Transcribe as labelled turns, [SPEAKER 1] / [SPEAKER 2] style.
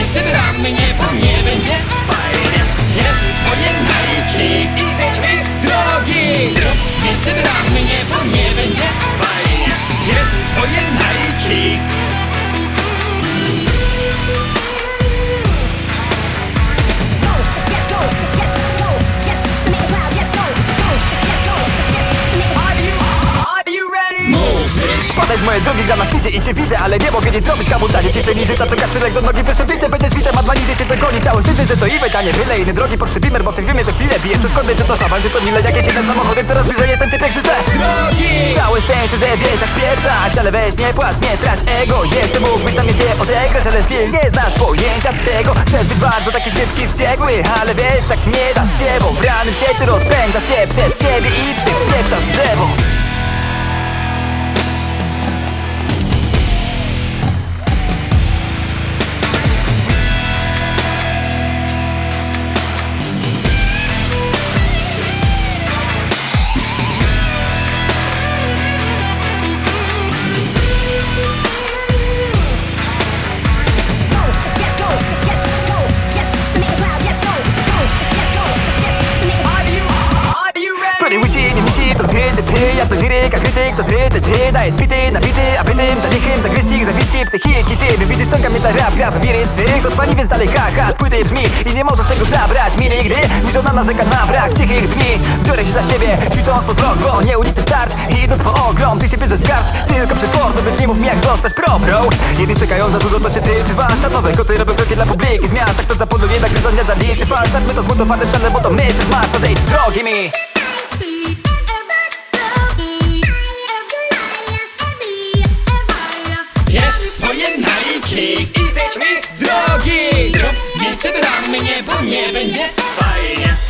[SPEAKER 1] miejsce dla mnie, bo nie będzie fajnie. Bierz swoje Nike i zejdź mi z drogi. Zrób miejsce dla mnie, bo nie będzie fajnie. Bierz swoje Nike.
[SPEAKER 2] Spadaj z mojej drogi, gra na szpicie i cię widzę, ale nie mogę nic zrobić, kamultanie ciszę niżej, zaczeka przylek do nogi, pierwsze widzę, będzie świtem, madmanidzie cię dogoni, cały szczęście, że to event, a nie byle inne drogi, Porsche Beamer, bo w tym filmie co chwilę bije przeszkody, czy to szaban, czy to mile, jakieś jeden samochodem, coraz bliżej jestem typek, krzyczę drogi! Całe szczęście, że wiesz jak spieszać, ale weź nie płacz, nie trać ego, jeszcze mógłbyś tam się odegrać, ale styl nie znasz pojęcia tego, chcesz być bardzo taki szybki, wściekły, ale wiesz, tak nie da się, bo w realnym świecie rozpędzasz się przed siebie i przypieprzasz drzewo. Nie musi, to zgryty py, ja to liryk, a krytyk to zryty ty. Daje spity, nabity, a bytym zalichem, zagryźcik, zawiści, psychiki ty. Widzisz, ściąga mnie ta rap, wiry swych odpali, więc dalej haha, z płyty brzmi i nie możesz tego zabrać mi nigdy. Mi żona narzeka na brak cichych dni. Biorę się za siebie, ćwicząc po zblok, bo nieunikny starcz i idąc po ogrom, ty się bierzesz w garść, tylko przyporno, więc nie mów mi jak zostać pro. Jedni czekają za dużo, to się tyczy was. Stanowe koty robią kroki dla publiki z miast, tak to zaponuje, tak gryzon nie zaliczy fal. Startmy to zmutowane w czele, bo to myśl z Marsa, zejdź z drogi mi.
[SPEAKER 1] Bierz swoje Nike i zejdź mi z drogi. Zrób miejsce dla mnie, bo nie będzie fajnie.